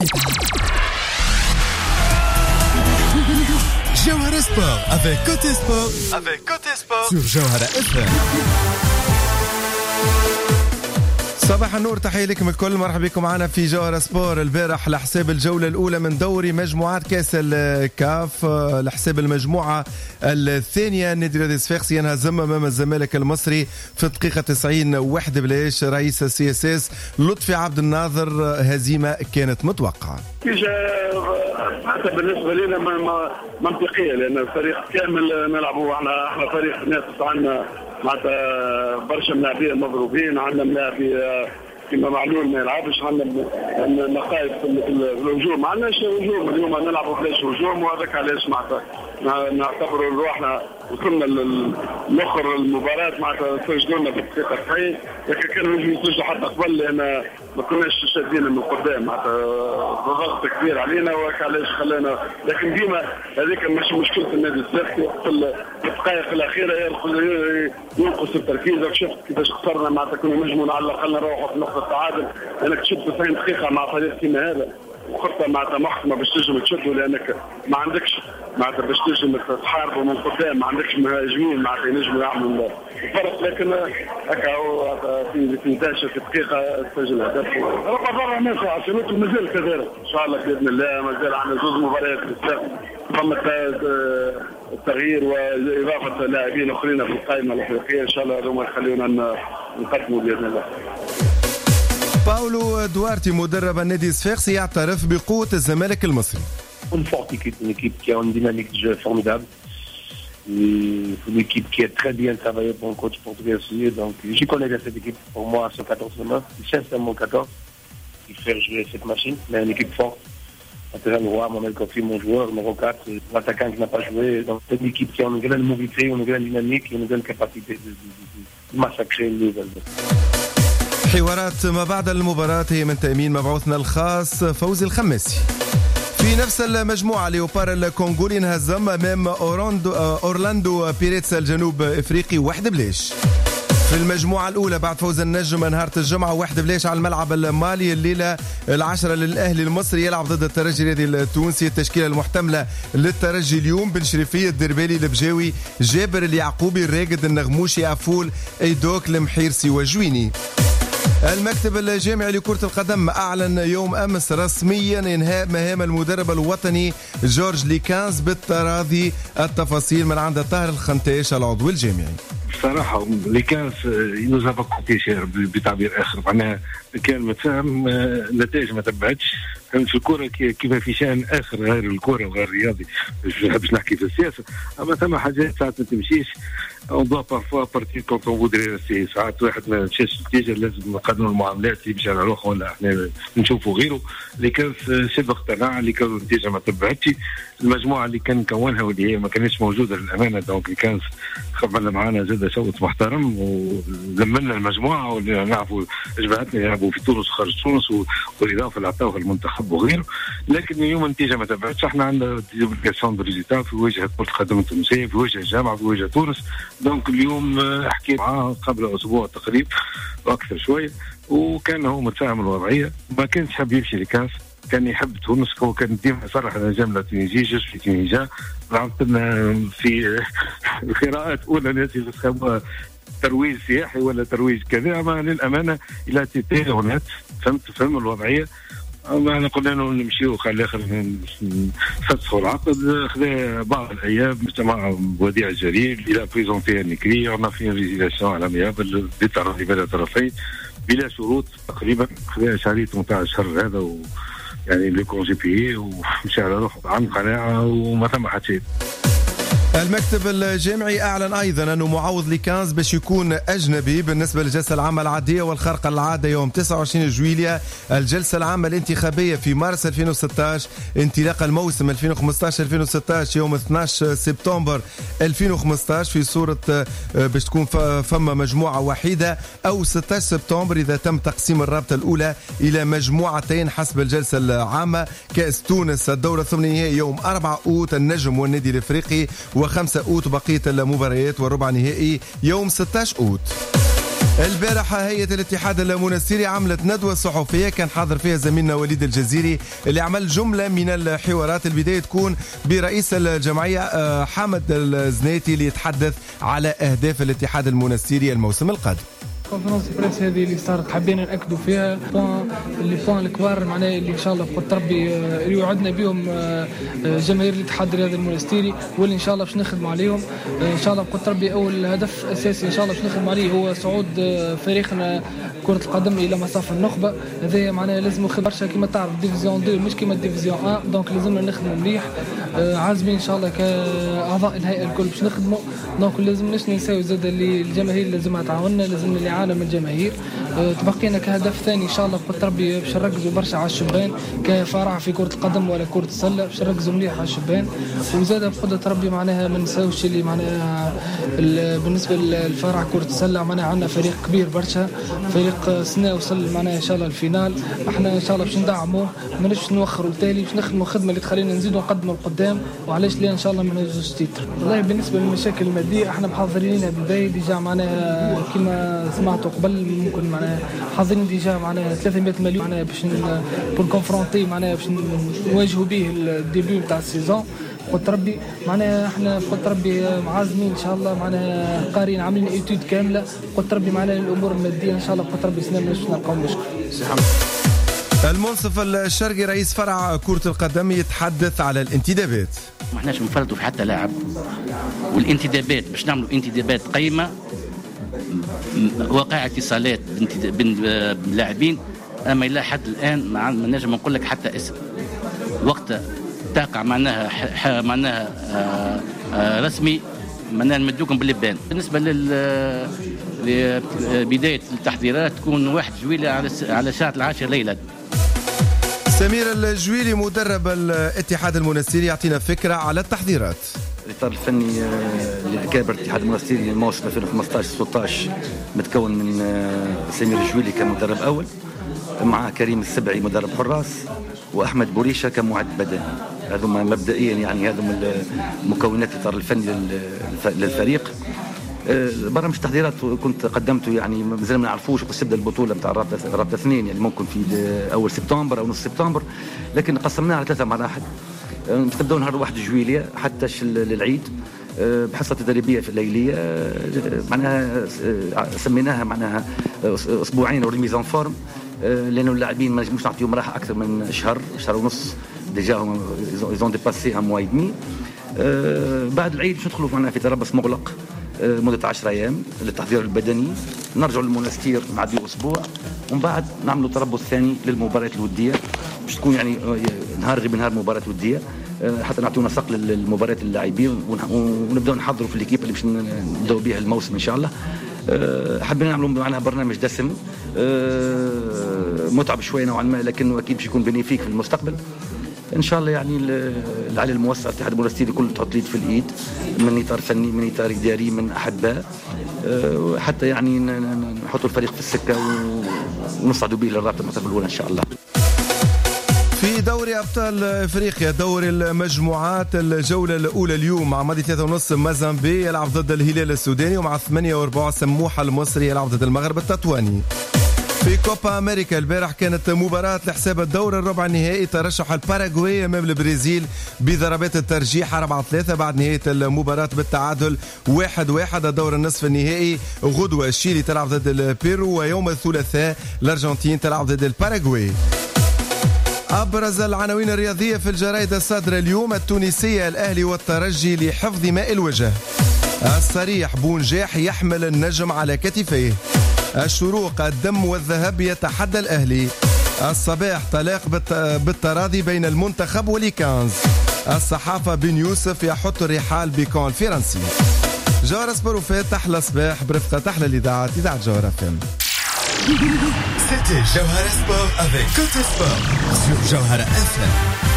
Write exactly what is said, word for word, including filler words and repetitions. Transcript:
Jawhara Sport avec Côté Sport, avec Côté Sport sur Jawhara إف إم. صباح النور، تحية لكم الكل، مرحبا بكم معنا في جوهرة سبور. البارح لحساب الجولة الأولى من دوري مجموعات كأس الكاف، لحساب المجموعة الثانية نادي رياضي صفاقسي انهزم أمام الزمالك المصري في الدقيقة تسعين واحد بلاش. رئيس السي اس اس لطفي عبد الناظر، هزيمة كانت متوقعة. حتى بالنسبة لنا منطقية، لأن الفريق كامل نلعبوا، احنا احنا فريق ناقص، عندنا معناتها برشا ملاعبين مضروبين، عندنا ملاعبين كما معلول ما يلعبش، عندنا نقائص في الهجوم، ما عندناش هجوم اليوم، نلعبوا بلاش هجوم، وهذاك علاش معناتها نعتبروا روحنا وصلنا لآخر المباراة، معناتها سجلوا لنا في الدقيقة تسعين، لكن كانوا يجوا يسجلوا حتى قبل، لأن ما كناش شادين من قدام، معناتها ضغط كبير علينا، وهذاك علاش خلانا. لكن ديما هذيك مش مشكلة النادي الصفاقسي، في الدقائق الأخيرة ينقص التركيز. شفت كيفاش خسرنا، معناتها كنا نجموا على الأقل نروحوا في نقطة التعادل، لأنك تشد تسعين دقيقة مع فريق كيما هذا، وخطة معناتها محكمة باش تنجم تشدوا، لأنك ما عندكش معناتها باش تنجم تحاربوا من قدام، ما عندكش مهاجمين معناتها ينجموا يعملوا الفرق. لكن هكا هو في في احداش دقيقة سجل هدف، ربما برا الناس عشان مازال كذلك إن شاء الله بإذن الله. مازال عندنا زوج مباريات للساق، ثم التغيير وإضافة لاعبين آخرين في القائمة الأفريقية، إن شاء الله هذوما يخليونا نقدموا بإذن الله. باولو دوارتي مدرب النادي الصفاقسي يعترف بقوة الزمالك المصري. Une forte équipe, une équipe qui a une dynamique de jeu formidable, une équipe qui a très bien travaillé pour un coach portugais aussi. Donc, je connais bien cette équipe. Pour moi, c'est quatorze demain, c'est sincèrement quatorze qui fait jouer cette machine. Mais une équipe forte. Maintenant, Roi, Mohamed Kofi, mon joueur, numéro quatre, l'attaquant qui n'a pas joué. Donc, c'est une équipe qui a une grande mobilité, une grande dynamique, une grande capacité de, de, de, de massacrer le level. حوارات ما بعد المباراة هي من تأمين مبعوثنا الخاص فوزي الخماسي. في نفس المجموعة ليوبار الكونغولي انهزم أمام أورلاندو بيريتس الجنوب إفريقي واحد بلاش. في المجموعة الأولى بعد فوز النجم نهار الجمعة واحد بلاش على الملعب المالي، الليلة العشرة للأهلي المصري يلعب ضد الترجي الرياضي التونسي. التشكيلة المحتملة للترجي اليوم: بن شريفية، الدربالي، البجاوي، جابر اليعقوبي، الراقد، النغموشي، عفول، ايدوك، المحيرسي وجويني. المكتب الجامعي لكرة القدم أعلن يوم أمس رسميا إنهاء مهام المدرب الوطني جورج ليكانز بالتراضي. التفاصيل من عند طاهر الخنتاش العضو الجامعي. بصراحة ليكانز ينوزها بقوتي شير بتعبير آخر، معناها كان متفاهم، نتائج ما تبعتش في الكرة كيف في شأن آخر غير الكرة وغير الرياضي. مش باش نحكي في السياسة، أما ثم حاجات ساعات ما تمشيش. on doit parfois partir quand on voudrait rester. ساعات واحد ما مشاش نتيجة لازم نقدموا المعاملات اللي باش نروح ولا احنا نشوفوا غيره. اللي كان شبه اقتناع، اللي كان النتيجة ما تبعتش. المجموعة اللي كان كونها واللي هي ما كانتش موجودة للأمانة، دونك اللي كان خبرنا معنا زاد شوط محترم ولمنا المجموعة، واللي نعرفوا جبهتنا يلعبوا في تونس وخارج تونس، والإضافة اللي عطاوها المنتخب وغيره. لكن اليوم النتيجة ما تبعتش. احنا عندنا ديبليكاسيون بريزيتا في وجه كرة القدم التونسية، في وجه الجامعة، في وجه تونس. دونك اليوم حكيت معاه قبل أسبوع تقريبا وأكثر شوية، وكان هو متفاهم الوضعية، ما كانش حاب يمشي لكاس، كان يحب تونس. هو كان ديما يصرح أنا جملة تونسية، جوش في تونسيا. لعبت لنا في القراءات أولى ناس يفسخوها ترويج سياحي ولا ترويج كذا، أما للأمانة إلى تيتي هناك فهمت فهم الوضعية. أنا قلنا له نمشيو خلي آخر نفسخوا العقد. خذا بعض الأيام مجتمع وديع الجليل إلى بريزونتي نكري، عنا في ريزيلاسيون على ميابل بالتراضي بين الطرفين بلا شروط تقريبا. خذا شهريته متاع الشهر هذا، و يعني لي كونجي بيي، ومشى على روحه عن قناعة وما ثم حتى شيء. المكتب الجامعي أعلن أيضا أنه معوض ليكانز باش يكون أجنبي بالنسبة للجلسة العامة العادية والخارقة العادة يوم تسعة وعشرين جويلية. الجلسة العامة الانتخابية في مارس ألفين وستة عشر، انطلاق الموسم ألفين وخمسة عشر ألفين وستة عشر يوم اثني عشر سبتمبر ألفين وخمسة عشر، في صورة باش تكون فما مجموعة وحيدة، أو ستة عشر سبتمبر إذا تم تقسيم الرابطة الأولى إلى مجموعتين حسب الجلسة العامة. كأس تونس الدورة الثمانية يوم أربعة أوت، النجم والنادي الإفريقي، وخمسة أوت بقية المباريات، والربع نهائي يوم ستة عشر أوت. البارح هيئة الاتحاد المنستيري عملت ندوة صحفية كان حاضر فيها زميلنا وليد الجزيري اللي عمل جملة من الحوارات. البداية تكون برئيس الجمعية حامد الزنيتي اللي يتحدث على أهداف الاتحاد المنستيري الموسم القادم. كونفرنس بريس هذه اللي صارت حبينا ناكدوا فيها بوان اللي بوان الكبار معناها اللي ان شاء الله بقدر ربي يوعدنا بهم جماهير الاتحاد الرياضي المنستيري واللي ان شاء الله باش نخدموا عليهم ان شاء الله بقدر ربي. اول هدف اساسي ان شاء الله باش نخدموا عليه هو صعود فريقنا كرة القدم الى مصاف النخبه. هذا معناها لازم نخدم برشا كيما تعرف ديفيزيون اثنين مش كيما ديفيزيون واحد، دونك لازمنا نخدموا مليح عازمين ان شاء الله كاعضاء الهيئه الكل باش نخدموا. دونك لازم نش نساوي زاد اللي الجماهير لازمها تعاوننا، لازم اللي عالم الجماهير. تبقينا كهدف ثاني ان شاء الله بقدر ربي باش نركزوا برشا على الشبان كفرع في كرة القدم ولا كرة السله، باش نركزوا مليح على الشبان. وزاد بقدرة ربي معناها ما نساوش اللي معناها بالنسبه للفرع كرة السله معناها عندنا فريق كبير برشا، فريق سنه وصل معناها ان شاء الله الفينال. احنا ان شاء الله باش ندعموه ماناش نوخروا التالي، باش نخدموا خدمه اللي تخلينا نزيدوا نقدموا لقدام وعلاش لا ان شاء الله ما نهزوش تيتر. والله بالنسبه للمشاكل الماديه احنا محضرينها بالباهي ديجا معناها كما سمعتوا قبل ممكن معناها حاضرين ديجا معناها ثلاثمائة مليون معناها باش بور كونفرونتي معناها باش نواجهوا به الديبي نتاع السيزون. قلت ربي معناها احنا قلت ربي معازمين ان شاء الله معناها قارين عاملين ايتود كامله. قلت ربي معناها الامور الماديه ان شاء الله قلت ربي سنه باش نلقاو مشكل. المنصف الشرقي رئيس فرع كرة القدم يتحدث على الانتدابات. ما احناش نفرطوا في حتى لاعب، والانتدابات باش نعملوا انتدابات قيمه وقع اتصالات بين اللاعبين، اما الى حد الان ما نجم نقول لك حتى اسم وقت تقع معناها معناها آآ آآ رسمي معناها نمدوكم باللبان. بالنسبه لل لبدايه التحضيرات تكون واحد جويلة على على ساعه العاشر ليلا. سمير الجويلي مدرب الاتحاد المنستيري يعطينا فكره على التحضيرات. الاطار الفني لاكابر الاتحاد المنستيري للموسم ألفين وخمسطاش ستطاش متكون من سمير الجويلي كمدرب اول، مع كريم السبعي مدرب حراس، واحمد بوريشه كمعد بدني. هذوما مبدئيا يعني هذوما المكونات الاطار الفني للفريق. برامج التحضيرات كنت قدمته يعني مازال ما نعرفوش بس تبدا البطوله نتاع رابطه اثنين يعني ممكن في اول سبتمبر او نص سبتمبر، لكن قسمناها على ثلاثه مراحل. نبداو نهار واحد جويلية حتى للعيد بحصه تدريبيه في الليليه معناها سميناها معناها اسبوعين وريميز فورم، لانه اللاعبين ما نجموش نعطيهم راحه اكثر من شهر شهر ونص. ديجا هم ايزون ديباسي ان موا اي دمي. بعد العيد باش ندخلوا معنا في تربص مغلق مده عشرة ايام للتحضير البدني، نرجعوا للمونستير نعديو اسبوع، ومن بعد نعملوا تربص ثاني للمباريات الوديه باش تكون يعني نهار غير نهار مباراه وديه حتى نعطيو نسق للمباريات اللاعبين ونبداو نحضروا في الكيب اللي باش نبداو بها الموسم ان شاء الله. حابين نعملوا معناها برنامج دسم متعب شويه نوعا ما، لكنه اكيد باش يكون بينيفيك في المستقبل ان شاء الله. يعني العلي الموسع الاتحاد المنستيري كل تحط ليد في الايد من اطار فني من اطار اداري من احباء حتى يعني نحطوا الفريق في السكه ونصعدوا به للرابطه المرتبه الاولى ان شاء الله. في دوري ابطال افريقيا دوري المجموعات الجوله الاولى اليوم مع ماضي ثلاثة ونص مازامبي يلعب ضد الهلال السوداني، ومع ثمانية وربع سموحه المصري يلعب ضد المغرب التطواني. في كوبا أمريكا البارح كانت مباراة لحساب الدور الربع النهائي، ترشح الباراغواي أمام البرازيل بضربات الترجيح أربعة ثلاثة بعد نهاية المباراة بالتعادل واحد واحد. الدور النصف النهائي غدوة الشيلي تلعب ضد البيرو، ويوم الثلاثاء الأرجنتين تلعب ضد الباراغواي. أبرز العناوين الرياضية في الجرائد الصادرة اليوم: التونسية الأهلي والترجي لحفظ ماء الوجه. الصريح: بونجاح يحمل النجم على كتفيه. الشروق: الدم والذهب يتحدى الأهلي. الصباح: طلاق بالتراضي بين المنتخب وليكانز. الصحافة: بن يوسف يحط الرحال بكون الفرنسي. جوهرة سبوروفات تحلى صباح برفقة تحلى الإذاعة إذاعة جوهرة فم. C'était Jawhara Sport avec Côté Sport sur Jawhara F M.